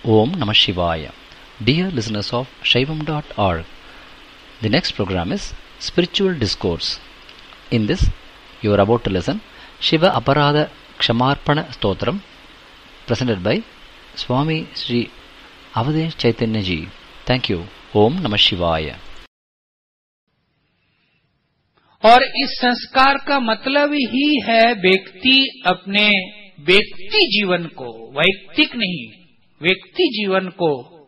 Om Namah Shivaya. Dear listeners of Shaivam.org, the next program is Spiritual Discourse. In this, you are about to listen Shiva Aparada Kshamarpana Stotram, presented by Swami Sri Avadesh Chaitanya Ji. Thank you. Om Namah Shivaya. और इस संस्कार का मतलब ही है व्यक्ति अपने व्यक्ति जीवन को, वैयक्तिक नहीं, व्यक्ति जीवन को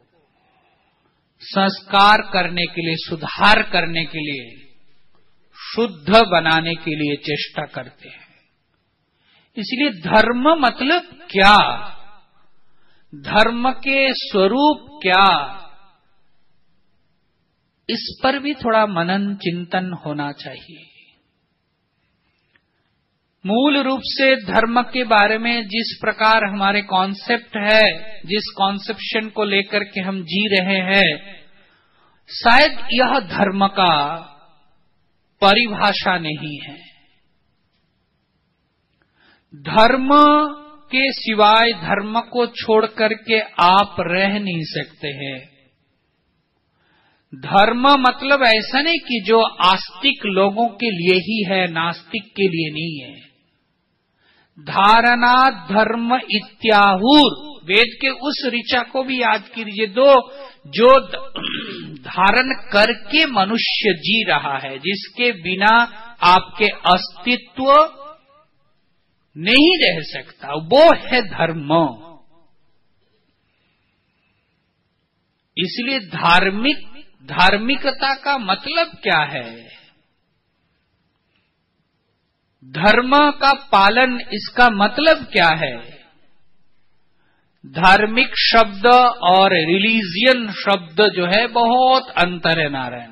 संस्कार करने के लिए, सुधार करने के लिए, शुद्ध बनाने के लिए चेष्टा करते हैं। इसलिए धर्म मतलब क्या, धर्म के स्वरूप क्या, इस पर भी थोड़ा मनन चिंतन होना चाहिए। मूल रूप से धर्म के बारे में जिस प्रकार हमारे कॉन्सेप्ट है, जिस कॉन्सेप्शन को लेकर के हम जी रहे हैं, शायद यह धर्म का परिभाषा नहीं है। धर्म के सिवाय, धर्म को छोड़ करके आप रह नहीं सकते हैं। धर्म मतलब ऐसा नहीं कि जो आस्तिक लोगों के लिए ही है, नास्तिक के लिए नहीं है। धारणा धर्म इत्याहुर, वेद के उस ऋचा को भी याद कीजिए, जो धारण करके मनुष्य जी रहा है, जिसके बिना आपके अस्तित्व नहीं रह सकता, वो है धर्म। इसलिए धार्मिकता का मतलब क्या है, धर्म का पालन, इसका मतलब क्या है। धार्मिक शब्द और रिलीजियन शब्द जो है बहुत अंतर है नारायण।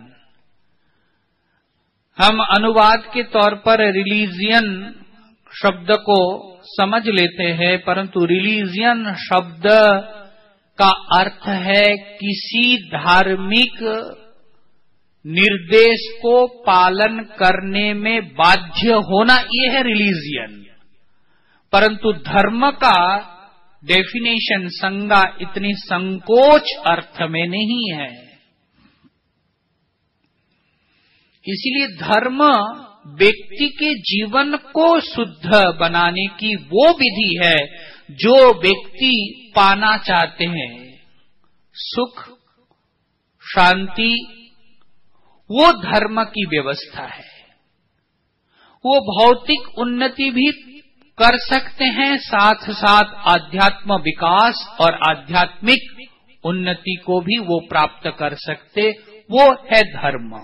हम अनुवाद के तौर पर रिलीजियन शब्द को समझ लेते हैं, परंतु रिलीजियन शब्द का अर्थ है किसी धार्मिक निर्देश को पालन करने में बाध्य होना, ये है रिलीजियन। परंतु धर्म का डेफिनेशन, संज्ञा इतनी संकोच अर्थ में नहीं है। इसलिए धर्म व्यक्ति के जीवन को शुद्ध बनाने की वो विधि है जो व्यक्ति पाना चाहते हैं, सुख शांति, वो धर्म की व्यवस्था है। वो भौतिक उन्नति भी कर सकते हैं, साथ साथ आध्यात्म विकास और आध्यात्मिक उन्नति को भी वो प्राप्त कर सकते, वो है धर्म।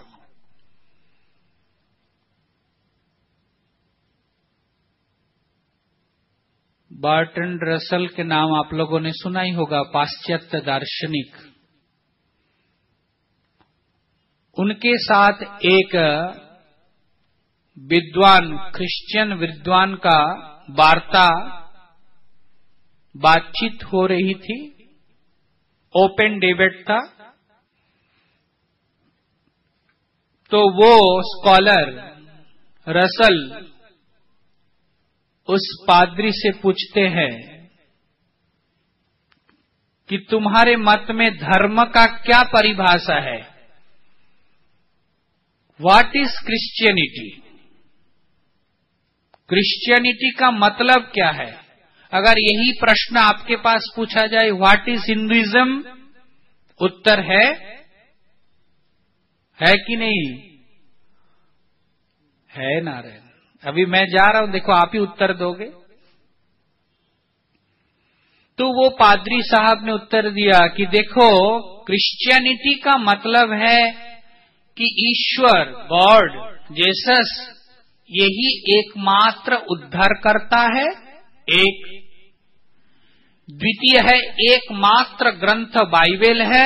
बर्ट्रैंड रसल के नाम आप लोगों ने सुना ही होगा, पाश्चात्य दार्शनिक। उनके साथ एक विद्वान, क्रिश्चियन विद्वान का बातचीत हो रही थी, ओपन डिबेट था। तो वो स्कॉलर रसल उस पादरी से पूछते हैं कि तुम्हारे मत में धर्म का क्या परिभाषा है, व्हाट इज क्रिश्चियनिटी, क्रिश्चियनिटी का मतलब क्या है। अगर यही प्रश्न आपके पास पूछा जाए, व्हाट इज हिंदुइज्म, उत्तर है कि नहीं है नारायण। अभी मैं जा रहा हूं, देखो आप ही उत्तर दोगे। तो वो पादरी साहब ने उत्तर दिया कि देखो, क्रिश्चियनिटी का मतलब है कि ईश्वर, गॉड, जीसस, यही एकमात्र उद्धार करता है। एक द्वितीय है, एकमात्र ग्रंथ बाइबल है,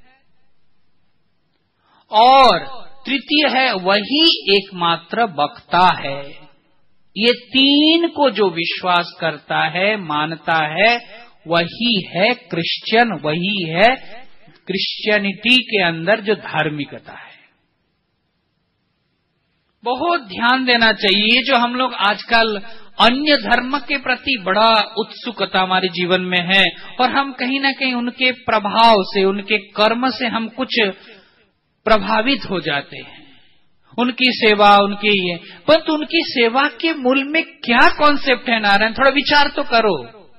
और तृतीय है, वही एकमात्र वक्ता है। ये तीन को जो विश्वास करता है, मानता है, वही है क्रिश्चियन, वही है क्रिश्चियनिटी के अंदर जो धार्मिकता है। बहुत ध्यान देना चाहिए। जो हम लोग आजकल अन्य धर्म के प्रति बड़ा उत्सुकता हमारे जीवन में है और हम कहीं ना कहीं उनके प्रभाव से, उनके कर्म से हम कुछ प्रभावित हो जाते हैं। उनकी सेवा, उनकी ये, परंतु उनकी सेवा के मूल में क्या कॉन्सेप्ट है नारायण, थोड़ा विचार तो करो।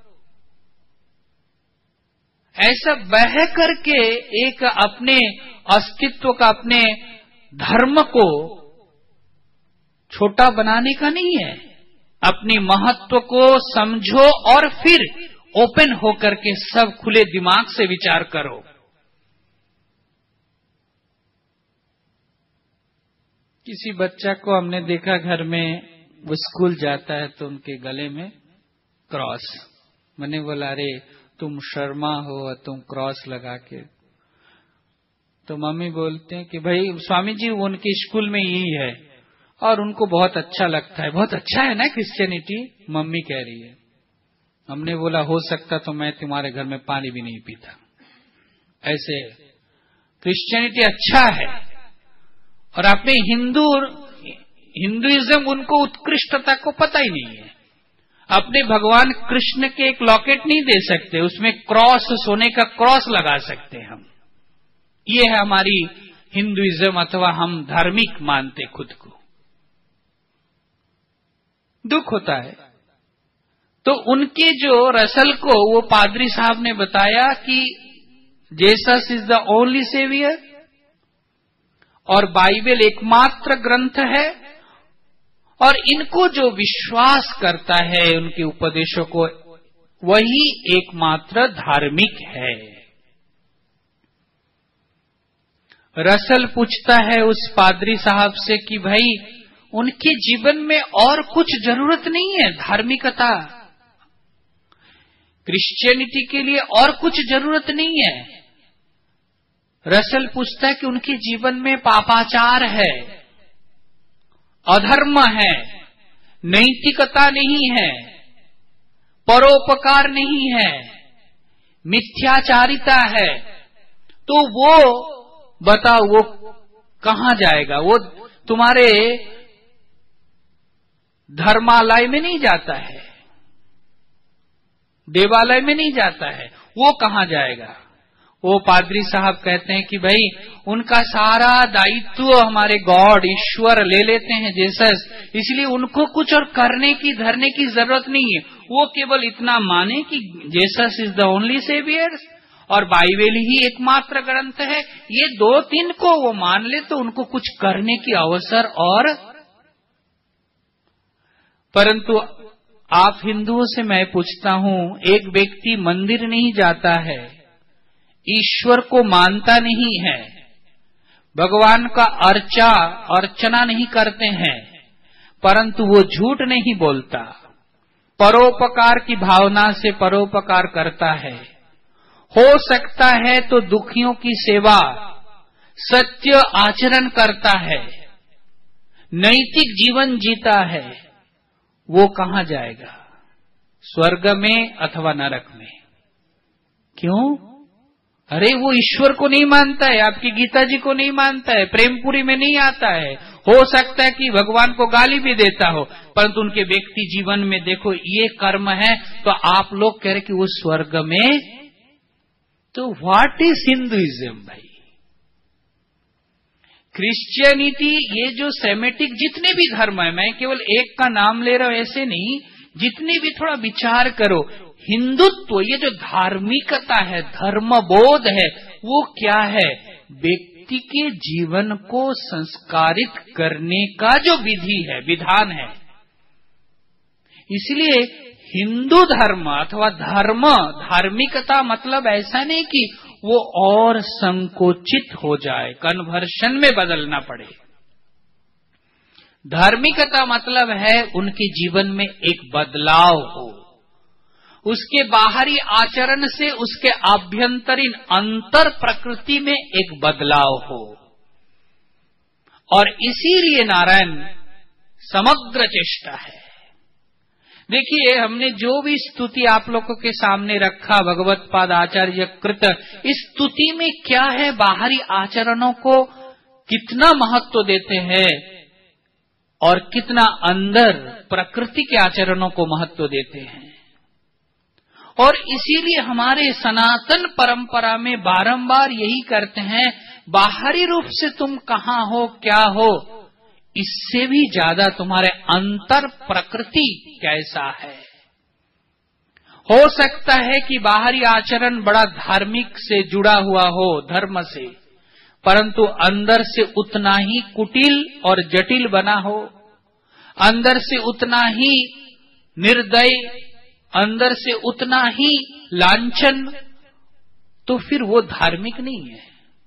ऐसा बह करके एक अपने अस्तित्व का, अपने धर्म को छोटा बनाने का नहीं है। अपनी महत्व को समझो और फिर ओपन होकर के सब खुले दिमाग से विचार करो। किसी बच्चा को हमने देखा घर में, वो स्कूल जाता है तो उनके गले में क्रॉस। मैंने बोला अरे तुम शर्मा हो और तुम क्रॉस लगा के, तो मम्मी बोलते हैं कि भाई स्वामी जी वो उनके स्कूल में यही है और उनको बहुत अच्छा लगता है। बहुत अच्छा है ना क्रिश्चियनिटी, मम्मी कह रही है। हमने बोला हो सकता तो मैं तुम्हारे घर में पानी भी नहीं पीता। ऐसे क्रिश्चियनिटी अच्छा है और अपने हिंदुइज्म उनको उत्कृष्टता को पता ही नहीं है। अपने भगवान कृष्ण के एक लॉकेट नहीं दे सकते, उसमें क्रॉस, सोने का क्रॉस लगा सकते हम। ये है हमारी हिंदुइज्म, अथवा हम धार्मिक मानते खुद को। दुख होता है। तो उनके जो रसल को वो पादरी साहब ने बताया कि Jesus is the only saviour और बाइबल एकमात्र ग्रंथ है, और इनको जो विश्वास करता है उनके उपदेशों को, वही एकमात्र धार्मिक है। रसल पूछता है उस पादरी साहब से कि भाई उनके जीवन में और कुछ जरूरत नहीं है, धार्मिकता, क्रिश्चियनिटी के लिए और कुछ जरूरत नहीं है। रसल पूछता है कि उनके जीवन में पापाचार है, अधर्म है, नैतिकता नहीं है, परोपकार नहीं है, मिथ्याचारिता है, तो वो बताओ वो कहां जाएगा? वो तुम्हारे धर्मालय में नहीं जाता है, देवालय में नहीं जाता है, वो कहां जाएगा? वो पादरी साहब कहते हैं कि भाई उनका सारा दायित्व हमारे गॉड, ईश्वर ले लेते हैं जीसस, इसलिए उनको कुछ और करने की, धरने की जरूरत नहीं है। वो केवल इतना माने कि Jesus is the only saviour और बाइबल ही एकमात्र ग्रंथ है, ये दो तीन को वो मान ले तो उनको कुछ करने की अवसर और। परंतु आप हिंदुओं से मैं पूछता हूं, एक व्यक्ति मंदिर नहीं जाता है, ईश्वर को मानता नहीं है, भगवान का अर्चना नहीं करते हैं, परंतु वो झूठ नहीं बोलता, परोपकार की भावना से परोपकार करता है, हो सकता है तो दुखियों की सेवा, सत्य आचरण करता है, नैतिक जीवन जीता है, वो कहां जाएगा? स्वर्ग में अथवा नरक में। क्यों? अरे वो ईश्वर को नहीं मानता है, आपकी गीता जी को नहीं मानता है, प्रेमपुरी में नहीं आता है, हो सकता है कि भगवान को गाली भी देता हो, परंतु उनके व्यक्ति जीवन में देखो ये कर्म है, तो आप लोग कह रहे कि वो स्वर्ग में। तो व्हाट इज हिंदुइज्म भाई? क्रिश्चियनिटी, ये जो सेमेटिक जितने भी धर्म है, मैं केवल एक का नाम ले रहा हूं ऐसे नहीं, जितने भी थोड़ा विचार करो, हिंदुत्व, ये जो धार्मिकता है, धर्मबोध है, वो क्या है? व्यक्ति के जीवन को संस्कारित करने का जो विधि है, विधान है। इसलिए हिंदू धर्म अथवा धर्म, धार्मिकता मतलब ऐसा नहीं कि वो और संकोचित हो जाए, कन्वर्शन में बदलना पड़े। धार्मिकता मतलब है उनके जीवन में एक बदलाव हो, उसके बाहरी आचरण से उसके आभ्यंतरीण अंतर प्रकृति में एक बदलाव हो। और इसीलिए नारायण समग्र चेष्टा है। देखिए, हमने जो भी स्तुति आप लोगों के सामने रखा, भगवत पाद आचार्य कृत, इस स्तुति में क्या है? बाहरी आचरणों को कितना महत्व देते हैं और कितना अंदर प्रकृति के आचरणों को महत्व देते हैं। और इसीलिए हमारे सनातन परंपरा में बारंबार यही करते हैं, बाहरी रूप से तुम कहाँ हो, क्या हो, इससे भी ज्यादा तुम्हारे अंतर प्रकृति कैसा है। हो सकता है कि बाहरी आचरण बड़ा धार्मिक से जुड़ा हुआ हो, धर्म से, परंतु अंदर से उतना ही कुटिल और जटिल बना हो, अंदर से उतना ही निर्दय, अंदर से उतना ही लांछन, तो फिर वो धार्मिक नहीं है।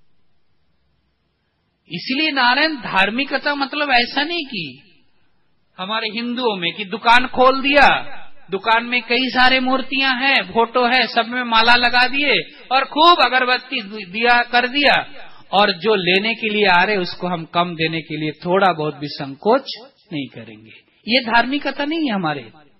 इसलिए नारायण धार्मिकता मतलब ऐसा नहीं कि हमारे हिंदुओं में कि दुकान खोल दिया, दुकान में कई सारे मूर्तियां हैं, फोटो है, सब में माला लगा दिए और खूब अगरबत्ती दिया कर दिया, और जो लेने के लिए आ रहे उसको हम कम देने के लिए थोड़ा बहुत भी संकोच नहीं करेंगे। ये धार्मिकता नहीं है हमारे।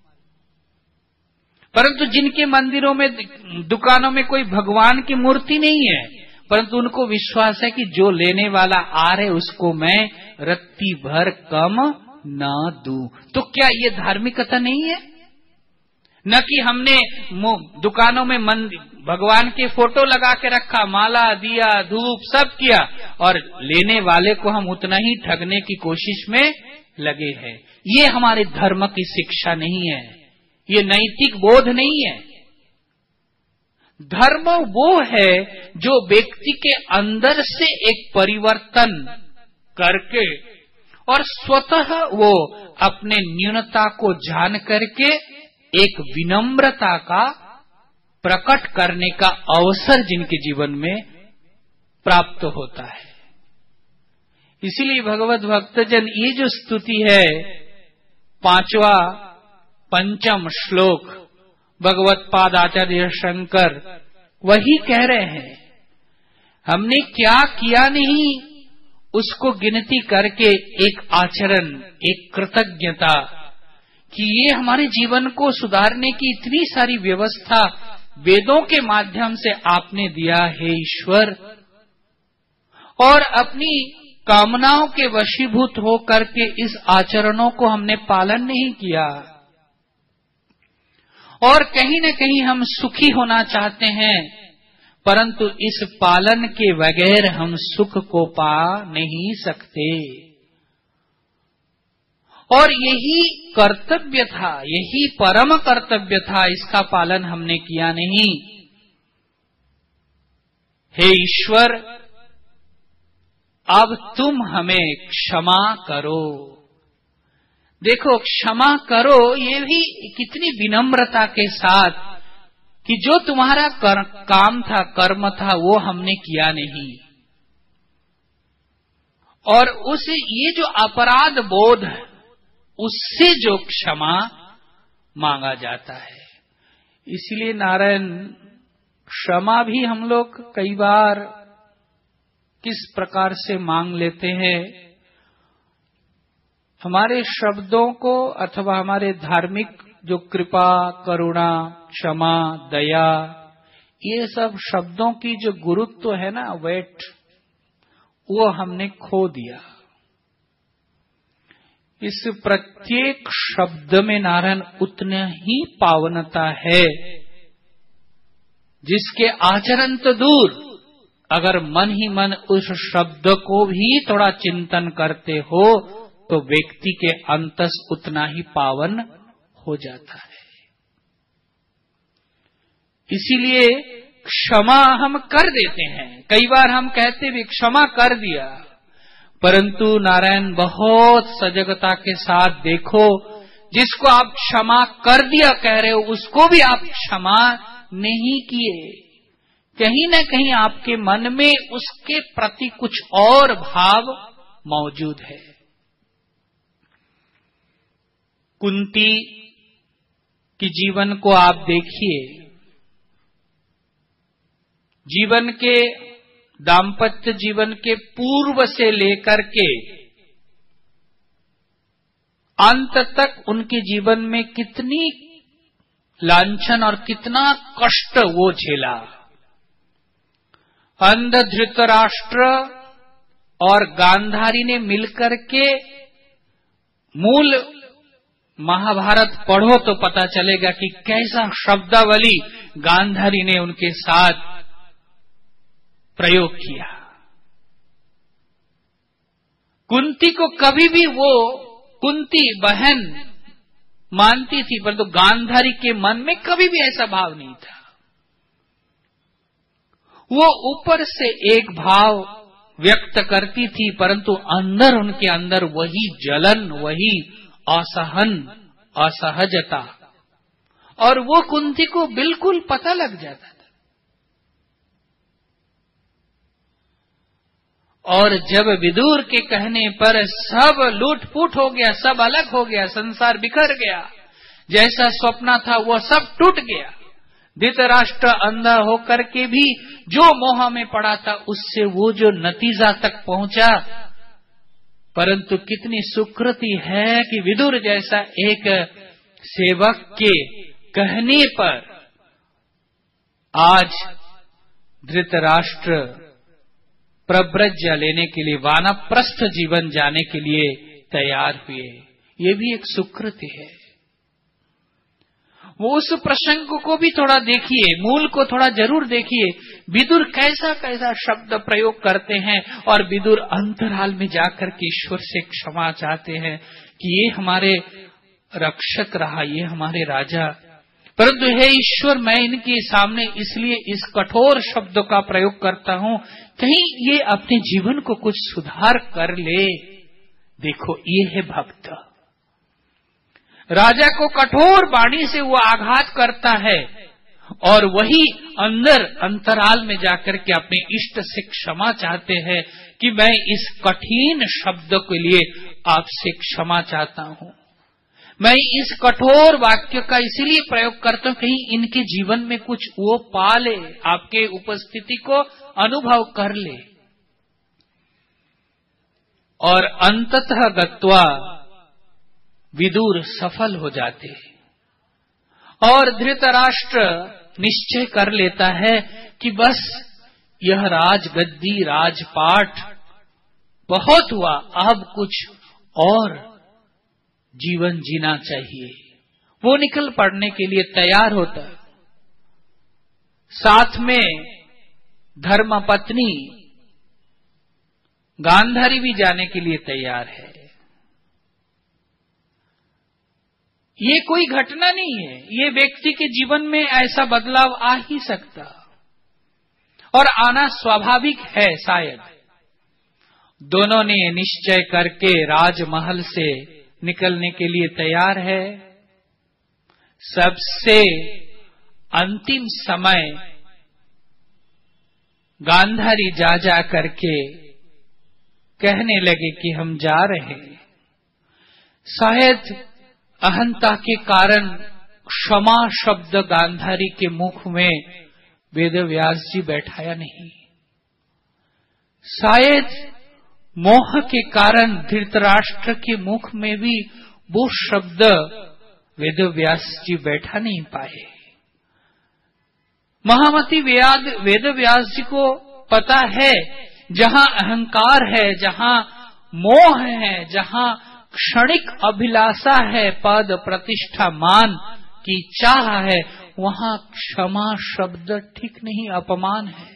परंतु जिनके मंदिरों में, दुकानों में कोई भगवान की मूर्ति नहीं है, परंतु उनको विश्वास है कि जो लेने वाला आ रहे उसको मैं रत्ती भर कम ना दूं, तो क्या ये धार्मिकता नहीं है? न कि हमने दुकानों में भगवान के फोटो लगा के रखा, माला दिया, धूप सब किया, और लेने वाले को हम उतना ही ठगने की कोशिश में लगे हैं। ये हमारे धर्म की शिक्षा नहीं है, ये नैतिक बोध नहीं है। धर्म वो है जो व्यक्ति के अंदर से एक परिवर्तन करके और स्वतः वो अपने न्यूनता को जान करके एक विनम्रता का प्रकट करने का अवसर जिनके जीवन में प्राप्त होता है। इसीलिए भगवत भक्तजन ये जो स्तुति है, 5वां पंचम श्लोक, भगवत पाद आचार्य शंकर वही कह रहे हैं, हमने क्या किया नहीं उसको गिनती करके एक आचरण, एक कृतज्ञता कि ये हमारे जीवन को सुधारने की इतनी सारी व्यवस्था वेदों के माध्यम से आपने दिया है ईश्वर, और अपनी कामनाओं के वशीभूत होकर के इस आचरणों को हमने पालन नहीं किया, और कहीं न कहीं हम सुखी होना चाहते हैं, परंतु इस पालन के बगैर हम सुख को पा नहीं सकते। और यही कर्तव्य था, यही परम कर्तव्य था, इसका पालन हमने किया नहीं। हे ईश्वर, अब तुम हमें क्षमा करो। देखो, क्षमा करो ये भी कितनी विनम्रता के साथ कि जो तुम्हारा काम था, कर्म था, वो हमने किया नहीं, और उस ये जो अपराध बोध है उससे जो क्षमा मांगा जाता है। इसलिए नारायण, क्षमा भी हम लोग कई बार किस प्रकार से मांग लेते हैं, हमारे शब्दों को अथवा हमारे धार्मिक जो कृपा, करुणा, क्षमा, दया, ये सब शब्दों की जो गुरुत्व है ना, वेट, वो हमने खो दिया। इस प्रत्येक शब्द में नारायण उतनी ही पावनता है, जिसके आचरण तो दूर, अगर मन ही मन उस शब्द को भी थोड़ा चिंतन करते हो तो व्यक्ति के अंतस उतना ही पावन हो जाता है। इसीलिए क्षमा हम कर देते हैं, कई बार हम कहते भी क्षमा कर दिया, परंतु नारायण बहुत सजगता के साथ देखो, जिसको आप क्षमा कर दिया कह रहे हो उसको भी आप क्षमा नहीं किए, कहीं न कहीं आपके मन में उसके प्रति कुछ और भाव मौजूद है। कुंती के जीवन को आप देखिए, जीवन के दाम्पत्य जीवन के पूर्व से लेकर के अंत तक उनके जीवन में कितनी लांछन और कितना कष्ट वो झेला। अंध धृतराष्ट्र और गांधारी ने मिलकर के मूल महाभारत पढ़ो तो पता चलेगा कि कैसा शब्दावली गांधारी ने उनके साथ प्रयोग किया। कुंती को कभी भी वो कुंती बहन मानती थी, परंतु गांधारी के मन में कभी भी ऐसा भाव नहीं था। वो ऊपर से एक भाव व्यक्त करती थी, परंतु अंदर उनके अंदर वही जलन, वही असहन, असहजता, और वो कुंती को बिल्कुल पता लग जाता था। और जब विदुर के कहने पर सब लूट-फूट हो गया, सब अलग हो गया, संसार बिखर गया, जैसा स्वप्न था वो सब टूट गया। धृतराष्ट्र अंधा होकर के भी जो मोह में पड़ा था उससे वो जो नतीजा तक पहुंचा, परंतु कितनी सुकृति है कि विदुर जैसा एक सेवक के कहने पर आज धृतराष्ट्र प्रव्रज्या लेने के लिए, वानप्रस्थ जीवन जाने के लिए तैयार हुए। ये भी एक सुकृति है। वो उस प्रसंग को भी थोड़ा देखिए, मूल को थोड़ा जरूर देखिए। विदुर कैसा कैसा शब्द प्रयोग करते हैं और विदुर अंतराल में जाकर के ईश्वर से क्षमा चाहते हैं कि ये हमारे रक्षक रहा, ये हमारे राजा, परंतु हे ईश्वर, मैं इनके सामने इसलिए इस कठोर शब्दों का प्रयोग करता हूं, कहीं ये अपने जीवन को कुछ सुधार कर ले। देखो, ये है भक्त। राजा को कठोर वाणी से वो आघात करता है और वही अंदर अंतराल में जाकर के अपने इष्ट से क्षमा चाहते हैं कि मैं इस कठिन शब्द के लिए आपसे क्षमा चाहता हूं, मैं इस कठोर वाक्य का इसीलिए प्रयोग करता हूं कहीं इनके जीवन में कुछ वो पा ले, आपके उपस्थिति को अनुभव कर ले। और अंततः गत्वा विदुर सफल हो जाते और धृतराष्ट्र निश्चय कर लेता है कि बस यह राजगद्दी, राजपाट बहुत हुआ, अब कुछ और जीवन जीना चाहिए। वो निकल पड़ने के लिए तैयार होता है। साथ में धर्मपत्नी गांधारी भी जाने के लिए तैयार है। ये कोई घटना नहीं है, ये व्यक्ति के जीवन में ऐसा बदलाव आ ही सकता और आना स्वाभाविक है शायद। दोनों ने निश्चय करके राजमहल से निकलने के लिए तैयार है। सबसे अंतिम समय गांधारी जा करके कहने लगे कि हम जा रहे हैं। शायद अहंता के कारण क्षमा शब्द गांधारी के मुख में वेदव्यास जी बैठाया नहीं। शायद मोह के कारण धृतराष्ट्र के मुख में भी वो शब्द वेदव्यास जी बैठा नहीं पाए। महामती वेदव्यास जी को पता है जहां अहंकार है, जहां मोह है, जहां क्षणिक अभिलाषा है, पद प्रतिष्ठा मान की चाह है, वहां क्षमा शब्द ठीक नहीं, अपमान है।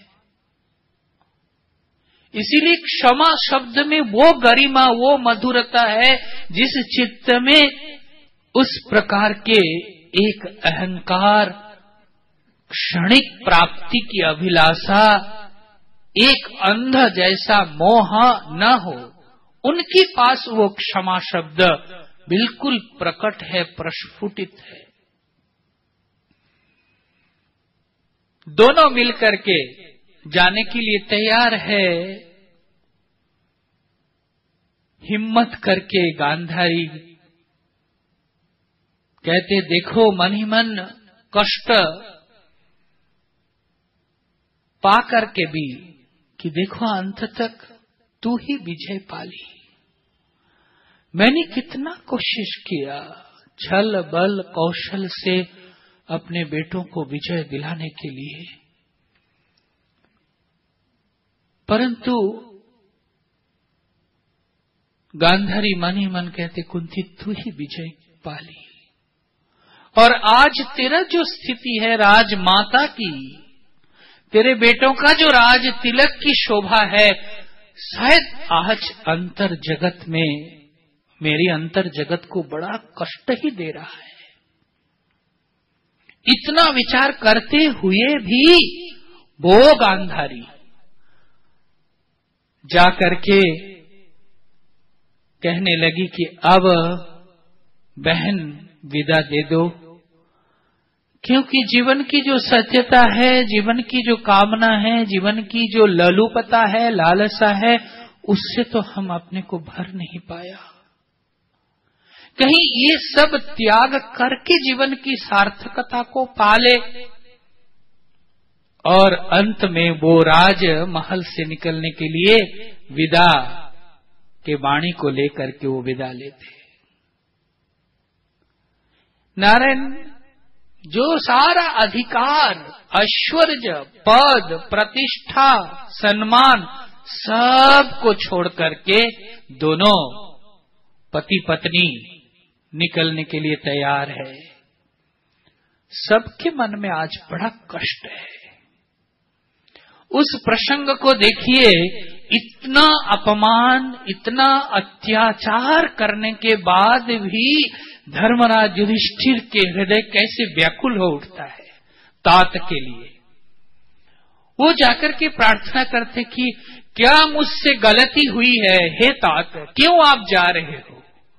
इसीलिए क्षमा शब्द में वो गरिमा, वो मधुरता है जिस चित्त में उस प्रकार के एक अहंकार, क्षणिक प्राप्ति की अभिलाषा, एक अंध जैसा मोह न हो। उनके पास वो क्षमा शब्द बिल्कुल प्रकट है, प्रस्फुटित है। दोनों मिलकर के जाने के लिए तैयार है। हिम्मत करके गांधारी कहते, देखो मन ही मन कष्ट पा करके भी कि देखो अंत तक तू ही विजय पाली। मैंने कितना कोशिश किया छल बल कौशल से अपने बेटों को विजय दिलाने के लिए, परंतु गांधारी मन ही मन कहते कुंती तू ही विजय पाली, और आज तेरा जो स्थिति है राजमाता की, तेरे बेटों का जो राज तिलक की शोभा है, शायद आज अंतर जगत में मेरी अंतर जगत को बड़ा कष्ट ही दे रहा है। इतना विचार करते हुए भी वो गांधारी जाकर के कहने लगी कि अब बहन विदा दे दो, क्योंकि जीवन की जो सत्यता है, जीवन की जो कामना है, जीवन की जो ललुपता है, लालसा है, उससे तो हम अपने को भर नहीं पाया। कहीं ये सब त्याग करके जीवन की सार्थकता को पाले, और अंत में वो राज महल से निकलने के लिए विदा के वाणी को लेकर के वो विदा लेते। नारायण जो सारा अधिकार, ऐश्वर्य, पद, प्रतिष्ठा, सम्मान सब को छोड़ करके दोनों पति पत्नी निकलने के लिए तैयार है, सबके मन में आज बड़ा कष्ट है। उस प्रसंग को देखिए, इतना अपमान, इतना अत्याचार करने के बाद भी धर्मराज युधिष्ठिर के हृदय कैसे व्याकुल हो उठता है तात के लिए। वो जाकर के प्रार्थना करते कि क्या मुझसे गलती हुई है, हे तात, क्यों आप जा रहे हो?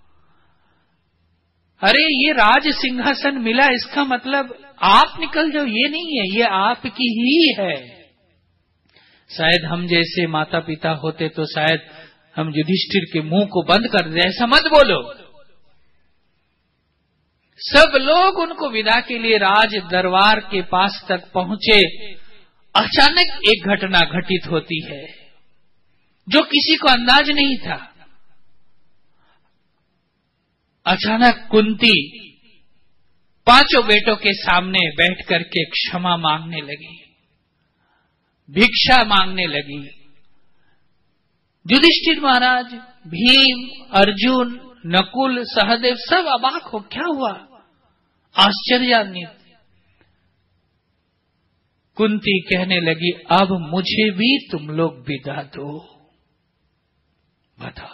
अरे ये राज सिंहासन मिला, इसका मतलब आप निकल जाओ, ये नहीं है, ये आपकी ही है। शायद हम जैसे माता पिता होते तो शायद हम युधिष्ठिर के मुंह को बंद कर दे, ऐसा मत बोलो। सब लोग उनको विदा के लिए राज दरबार के पास तक पहुंचे। अचानक एक घटना घटित होती है जो किसी को अंदाज नहीं था। अचानक कुंती पांचों बेटों के सामने बैठ करके क्षमा मांगने लगी, भिक्षा मांगने लगी। युधिष्ठिर महाराज, भीम, अर्जुन, नकुल, सहदेव सब अबाक हो, क्या हुआ, आश्चर्यान्वित। कुंती कहने लगी, अब मुझे भी तुम लोग विदा दो। बताओ,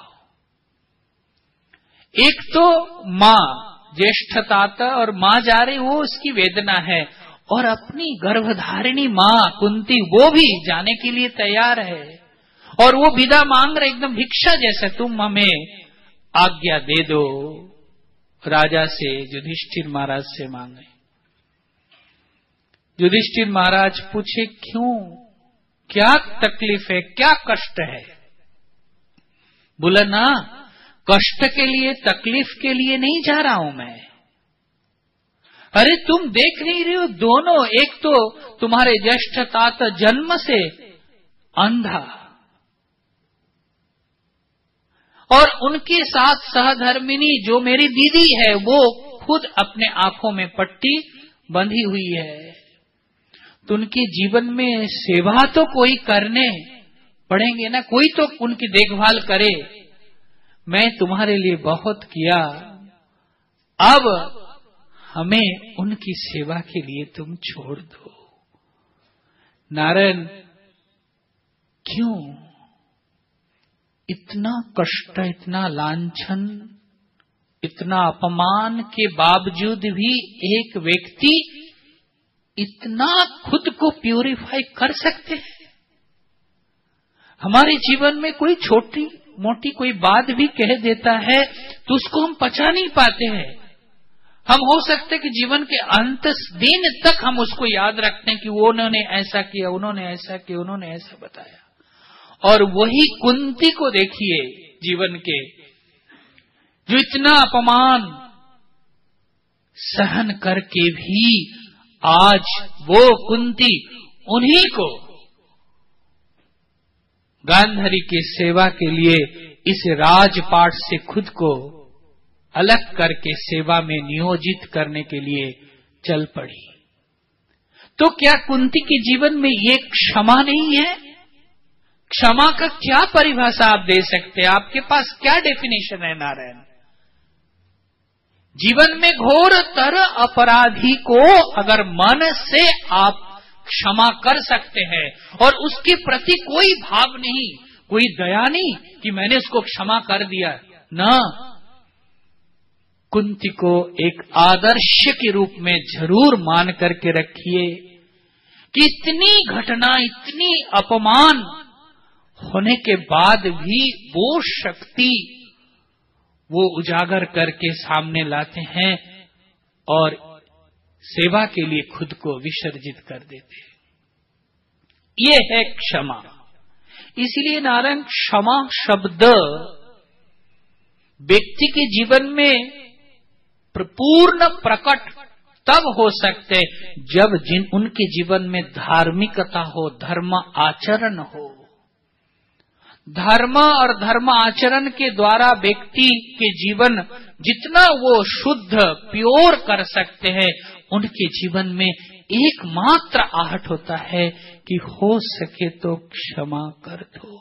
एक तो मां ज्येष्ठता और मां जा रही, वो उसकी वेदना है, और अपनी गर्भधारिणी मां कुंती वो भी जाने के लिए तैयार है, और वो विदा मांग रहे एकदम भिक्षा जैसे, तुम हमें आज्ञा दे दो। राजा से, युधिष्ठिर महाराज से मांगे। युधिष्ठिर महाराज पूछे, क्यों, क्या तकलीफ है, क्या कष्ट है? बोला ना, कष्ट के लिए, तकलीफ के लिए नहीं जा रहा हूं मैं। अरे तुम देख नहीं रहे हो, दोनों, एक तो तुम्हारे ज्येष्ठ तात जन्म से अंधा, और उनके साथ सहधर्मिणी जो मेरी दीदी है, वो खुद अपने आंखों में पट्टी बंधी हुई है। तो उनके जीवन में सेवा तो कोई करने पड़ेंगे ना, कोई तो उनकी देखभाल करे। मैं तुम्हारे लिए बहुत किया, अब हमें उनकी सेवा के लिए तुम छोड़ दो। नारायण, क्यों इतना कष्ट, इतना लांछन, इतना अपमान के बावजूद भी एक व्यक्ति इतना खुद को प्यूरिफाई कर सकते हैं? हमारे जीवन में कोई छोटी मोटी कोई बात भी कह देता है तो उसको हम पचा नहीं पाते हैं। हम हो सकते कि जीवन के अंत दिन तक हम उसको याद रखते हैं कि वो उन्होंने ऐसा किया, उन्होंने ऐसा किया, उन्होंने ऐसा बताया। और वही कुंती को देखिए, जीवन के जो इतना अपमान सहन करके भी आज वो कुंती उन्हीं को गांधारी की सेवा के लिए इस राजपाट से खुद को अलग करके सेवा में नियोजित करने के लिए चल पड़ी। तो क्या कुंती के जीवन में ये क्षमा नहीं है? क्षमा का क्या परिभाषा आप दे सकते हैं? आपके पास क्या डेफिनेशन है नारायण? जीवन में घोरतर अपराधी को अगर मन से आप क्षमा कर सकते हैं और उसके प्रति कोई भाव नहीं, कोई दया नहीं कि मैंने उसको क्षमा कर दिया, ना, कुंती को एक आदर्श के रूप में जरूर मान करके रखिए कि इतनी घटना, इतनी अपमान होने के बाद भी वो शक्ति वो उजागर करके सामने लाते हैं और सेवा के लिए खुद को विसर्जित कर देते हैं। ये है क्षमा। इसीलिए नारायण, क्षमा शब्द व्यक्ति के जीवन में पूर्ण प्रकट तब हो सकते जब उनके जीवन में धार्मिकता हो, धर्म आचरण हो। धर्म और धर्म आचरण के द्वारा व्यक्ति के जीवन जितना वो शुद्ध, प्योर कर सकते हैं, उनके जीवन में एकमात्र आहट होता है कि हो सके तो क्षमा कर दो,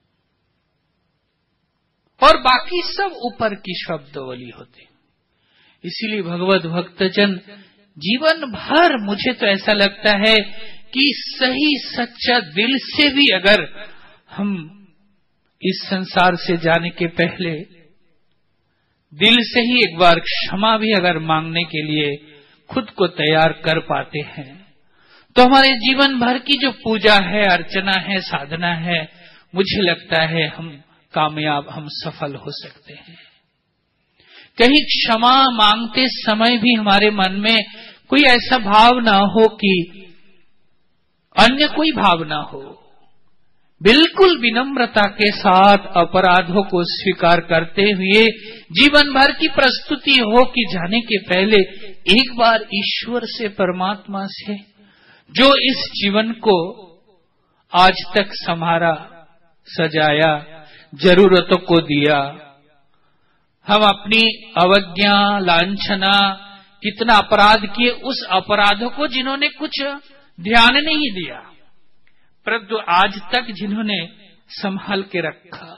और बाकी सब ऊपर की शब्दावली होती। इसीलिए भगवत भक्तजन जीवन भर, मुझे तो ऐसा लगता है कि सही सच्चा दिल से भी अगर हम इस संसार से जाने के पहले दिल से ही एक बार क्षमा भी अगर मांगने के लिए खुद को तैयार कर पाते हैं, तो हमारे जीवन भर की जो पूजा है, अर्चना है, साधना है, मुझे लगता है हम कामयाब, हम सफल हो सकते हैं। कहीं क्षमा मांगते समय भी हमारे मन में कोई ऐसा भाव ना हो कि अन्य कोई भाव ना हो। बिल्कुल विनम्रता के साथ अपराधों को स्वीकार करते हुए जीवन भर की प्रस्तुति हो कि जाने के पहले एक बार ईश्वर से, परमात्मा से, जो इस जीवन को आज तक संभारा, सजाया, जरूरतों को दिया, हम अपनी अवज्ञा, लांछना, कितना अपराध किए, उस अपराधों को जिन्होंने कुछ ध्यान नहीं दिया, परंतु आज तक जिन्होंने संभाल के रखा,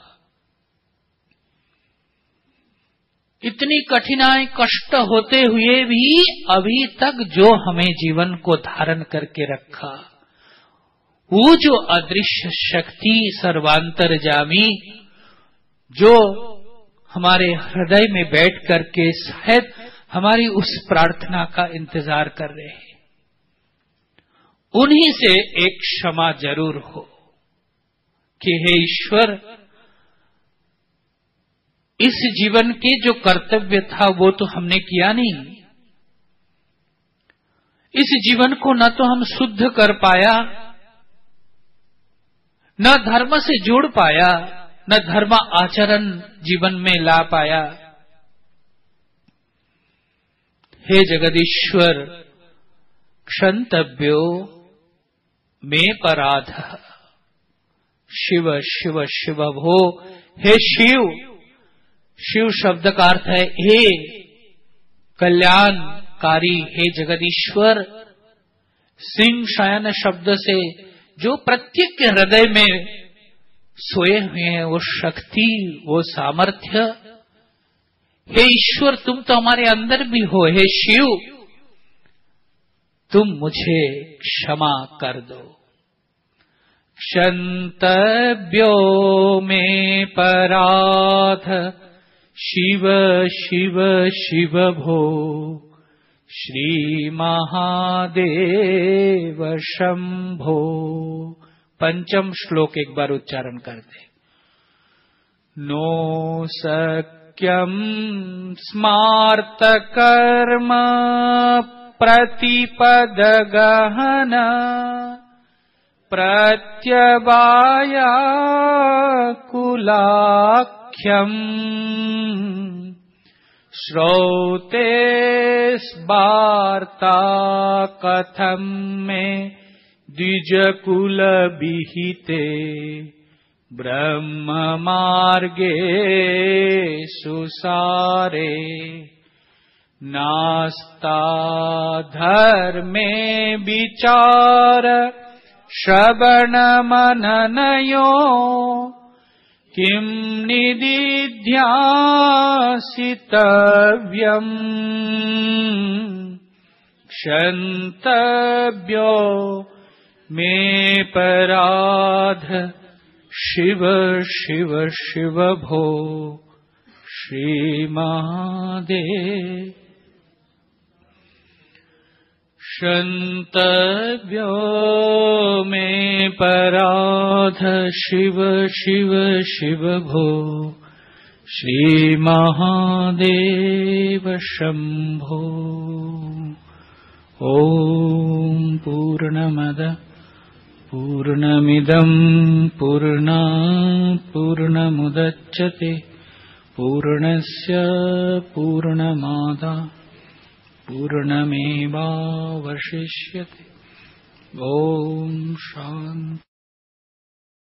इतनी कठिनाई, कष्ट होते हुए भी अभी तक जो हमें जीवन को धारण करके रखा, वो जो अदृश्य शक्ति सर्वांतरजामी जो हमारे हृदय में बैठ करके शायद हमारी उस प्रार्थना का इंतजार कर रहे हैं, उन्हीं से एक क्षमा जरूर हो कि हे ईश्वर, इस जीवन के जो कर्तव्य था वो तो हमने किया नहीं, इस जीवन को न तो हम शुद्ध कर पाया, न धर्म से जोड़ पाया, न धर्म आचरण जीवन में ला पाया। हे जगदीश्वर, क्षंतव्यो मे पराध, शिव शिव शिव भो, हे शिव। शिव शब्द का अर्थ है हे कल्याणकारी, हे जगदीश्वर। सिंह शयन शब्द से जो प्रत्येक के हृदय में सोए हुए हैं, वो शक्ति, वो सामर्थ्य, हे ईश्वर तुम तो हमारे अंदर भी हो, हे शिव तुम मुझे क्षमा कर दो। क्षंतव्यो में पराध, शिव शिव शिव भो, श्री महादेव शंभो। पंचम श्लोक एक बार उच्चारण कर दे। नो सक्यम स्मार्त कर्म प्रतिपद गहना, प्रत्यवाया कुलाख्यम, श्रौते वार्ता कथम में द्विजकुल विहिते, ब्रह्म मार्गे सुसारे, नास्ता धर्मे विचार श्रवणमननयो किं निदिध्यासितव्यम् क्षन्तव्यो मे पराध शिव शिव शिव भो श्रीमहादेव क्षन्तव्यो मे पराध शिव शिव शिव भो श्रीमहादेव शम्भो। ॐ पूर्णमद पूर्णमिदं पूर्णात् पूर्णमुदच्यते पूर्णस्य पूर्णमादाय पूर्णमेवावशिष्यते। ॐ शान्ति।